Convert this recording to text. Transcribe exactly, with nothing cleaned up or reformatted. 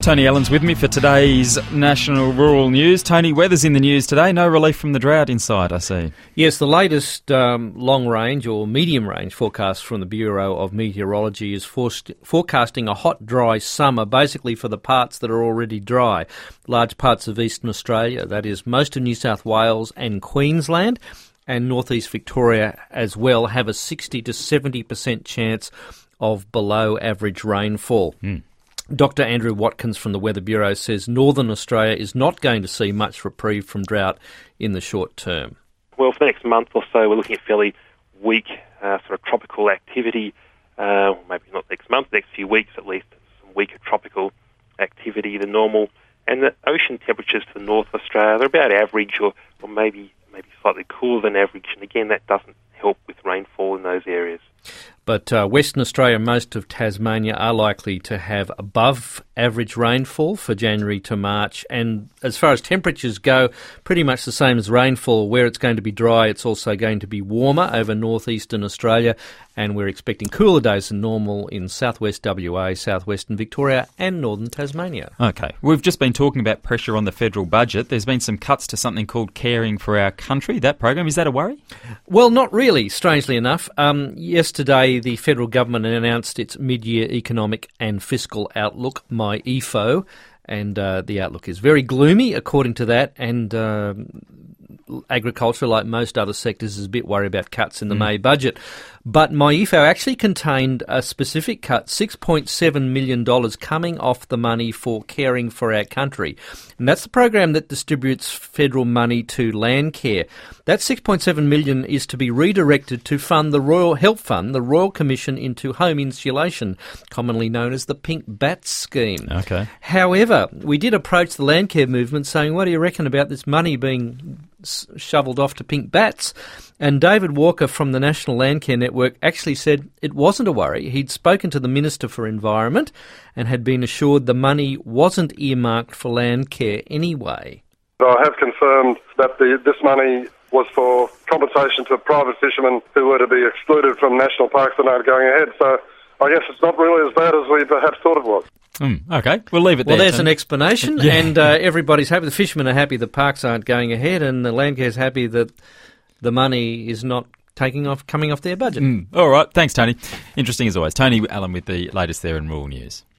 Tony Allen's with me for today's National Rural News. Tony, weather's in the news today. No relief from the drought in sight, I see. Yes, the latest um, long-range or medium-range forecast from the Bureau of Meteorology is forced, forecasting a hot, dry summer, basically for the parts that are already dry. Large parts of eastern Australia, that is most of New South Wales and Queensland, and northeast Victoria as well, have a sixty to seventy percent chance of below-average rainfall. Mm. Doctor Andrew Watkins from the Weather Bureau says Northern Australia is not going to see much reprieve from drought in the short term. Well, for the next month or so, we're looking at fairly weak uh, sort of tropical activity. Uh, maybe not next month, next few weeks at least, some weaker tropical activity than normal. And the ocean temperatures for North Australia, they're about average or, or maybe maybe slightly cooler than average. And again, that doesn't help with rainfall in those areas. But uh, Western Australia and most of Tasmania are likely to have above average rainfall for January to March. And as far as temperatures go, pretty much the same as rainfall. Where it's going to be dry, it's also going to be warmer over northeastern Australia. And we're expecting cooler days than normal in southwest W A, southwestern Victoria and northern Tasmania. OK. We've just been talking about pressure on the federal budget. There's been some cuts to something called Caring for Our Country. That program, is that a worry? Well, not really, strangely enough. Um, yesterday, the federal government announced its mid-year economic and fiscal outlook, my E F O, and uh, the outlook is very gloomy, according to that, and uh, agriculture, like most other sectors, is a bit worried about cuts in the mm. May budget. But my E F O actually contained a specific cut, six point seven million dollars coming off the money for Caring for Our Country. And that's the program that distributes federal money to Landcare. That six point seven million dollars is to be redirected to fund the Royal Help Fund, the Royal Commission into Home Insulation, commonly known as the Pink Bats scheme. Okay. However, we did approach the Landcare movement saying, what do you reckon about this money being shovelled off to pink bats? And David Walker from the National Landcare Network actually said it wasn't a worry. He'd spoken to the Minister for Environment and had been assured the money wasn't earmarked for Landcare anyway. I have confirmed that the, this money was for compensation to private fishermen who were to be excluded from national parks that aren't going ahead. So I guess it's not really as bad as we perhaps thought it was. Mm, okay, we'll leave it there. Well, there's Tim. an explanation, yeah. and uh, everybody's happy. The fishermen are happy the parks aren't going ahead, and the Landcare's happy that the money is not taking off, coming off their budget. Mm, all right, thanks, Tony. Interesting as always. Tony Allen with the latest there in rural news.